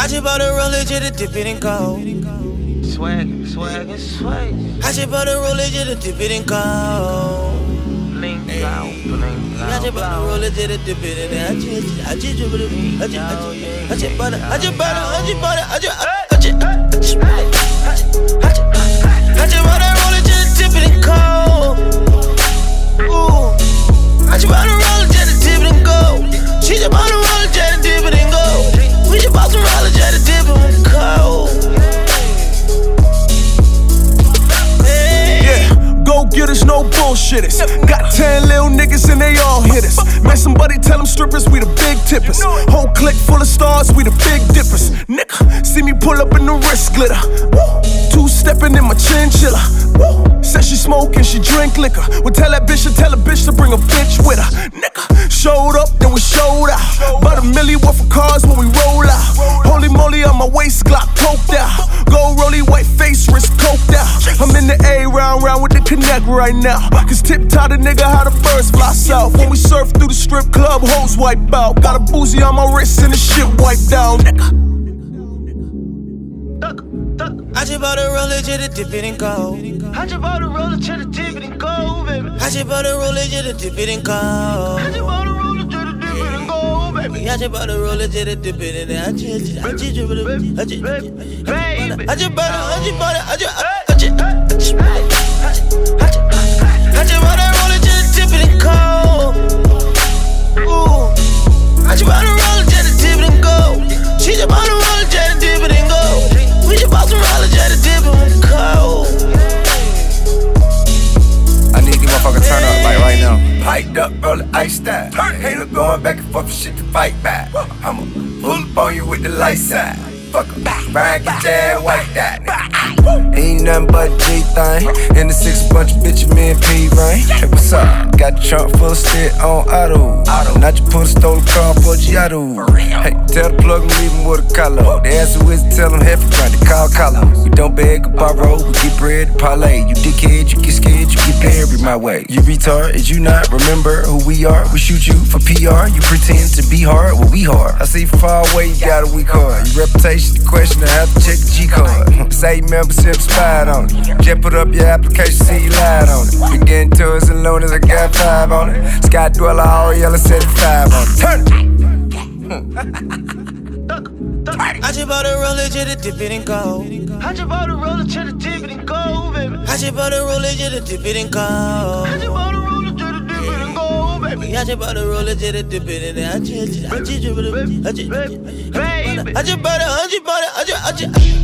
I just bought a roller just to dip it in gold. Swag. I just bought a roller just to dip it in gold. Bling I just bought a roller just to dip it in there. I just bought a roller just to dip it in gold. Ooh, I just bought a roller just to dip it in gold. She just bought a roller just to dip it in gold. We just bought some roller just to dip it in gold. Go getters, no bullshitters. Got 10 little niggas and they all hitters. Man, somebody tell them strippers, we the big tippers. Whole clique full of stars, we the big dippers. Nigga, see me pull up in the wrist glitter. Two-stepping in my chinchilla. Said she smoke and she drink liquor. Well, tell that bitch to bring a bitch with her. Nigga, showed up, then we showed out. About $1 million worth of cars when we roll out. Holy moly, on my waist, Glock poked out. Gold rollie, white face, wrist coked out. I'm in the A round with the connect right now. Cause tip-top the nigga how the birds fly south. When we surf through the strip club, hoes wipe out. Got a boozy on my wrist and the shit wiped down, nigga. I just bought a roller just to dip it in gold. I just bought a roller just to dip it in gold, baby. I just bought a roller just to dip it in gold. I just bought a roller just to dip it in gold, baby. I just bought a roller just to dip it in there. I just bought a roller just to dip it in gold. Ooh, I just bought a roller just to dip it in gold. She just bought a roller just to dip it in gold. We just bought some roller just to dip it in gold. I need these motherfuckers turn up like right now. Piped up, roll iced out. Ain't no going back and forth for shit to fight back. I'ma pull up on you with the light side. Fuck em, Brian, get your ass wiped out, nigga. Ain't nothing but a G-thing. In the 6 bunch of bitches, me and P-Rain. Hey, what's up? Got the trunk full of shit on auto. Not you put a stolen car for Giotto. Hey, tell the plug and leave him with a collar. They ask who is it, tell them heavy, trying to call collar. We don't beg or borrow, we get bread to parlay. You dickhead, you get scared, you get buried my way. You retard, is you not remember who we are? We shoot you for PR, you pretend to be hard, well we hard. I see from far away, you got a weak heart. Your reputation, the question, I have to check the G-card. Say membership spied on it. Just put up your application, see you lied on it. Been getting tours and loaners, I got 5 on it. Sky Dweller, all yellow, 75 on it. Turn it! I just bought a roller just to dip it in gold. I just bought a roller just to dip it in gold, baby. I just bought a roller just to dip it in gold. I just bought a roller just to dip it in gold, baby. I just bought a roller just to dip it in there. I just